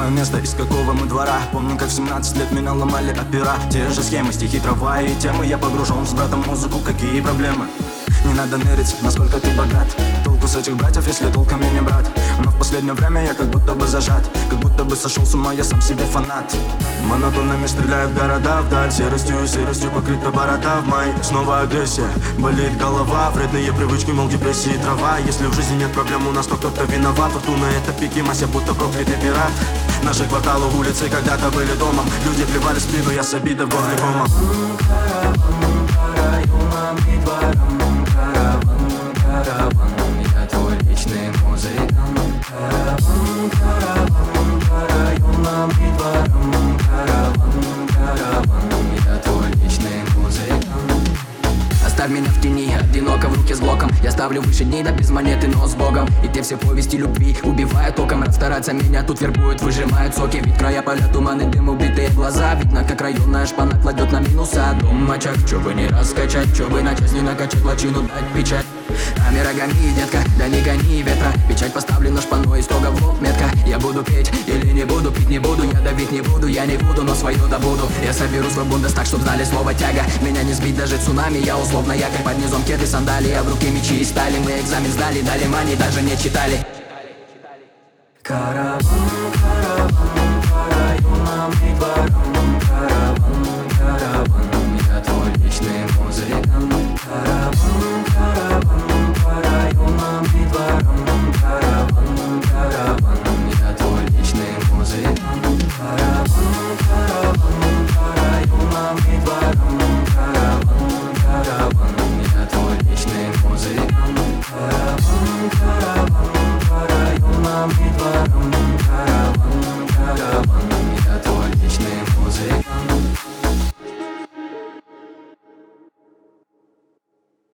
место, из какого мы двора. Помню, как в 17 лет меня ломали опера. Те же схемы, стихи, трава и темы. Я погружен с братом в музыку, какие проблемы. Не надо мерить, насколько ты богат. Толку с этих братьев, если толком я не брат. Но в последнее время я как будто бы зажат. Как будто бы сошел с ума, я сам себе фанат. Монотонными стреляют города вдаль. Серостью и сыростью покрыта борода в май. Снова агрессия, болит голова. Вредные привычки, мол, депрессии трава. Если в жизни нет проблем, у нас то кто-то виноват. Фортуна это пики, мася будто проклятый пират. Наши кварталы, улицы когда-то были домом. Люди плевали в спину, я с обидой в горле комом. Караван по районам и дворам. Караван, караван, я твой личный музыкант. Караван, караван по районам и дворам. Караван, караван, я твой личный музыкант. Оставь меня в тени, одиноко в руке с блоком. Я ставлю выше дней, да без монеты, но с Богом. И те все повести любви убивают током. Рад стараться, меня тут вербуют, выжимают соки. Ведь края поля, туманы, дым, убитые глаза. Видно, как районная шпана кладет на минуса. Дом очаг, чё бы не раскачать, чё бы начать не накачать, лачину дать печать. А мира гони, детка, да не гони ветра. Печать поставлена шпаной, строго в лоб метка. Я буду петь или не буду, пить не буду. Я давить не буду, я не буду, но свое добуду. Я соберу свой бундестаг, чтоб знали слово тяга. Меня не сбить даже цунами, я условно якорь. Под низом кеды, сандалии, а в руке мечи и стали. Мы экзамен сдали, дали мани, даже не читали. Караван, караван по районам и дворам. Караван, караван, я твой личный музыкант. Караван, караван по районам и дворам. Караван, караван, я твой личный музыкант. Караван, караван.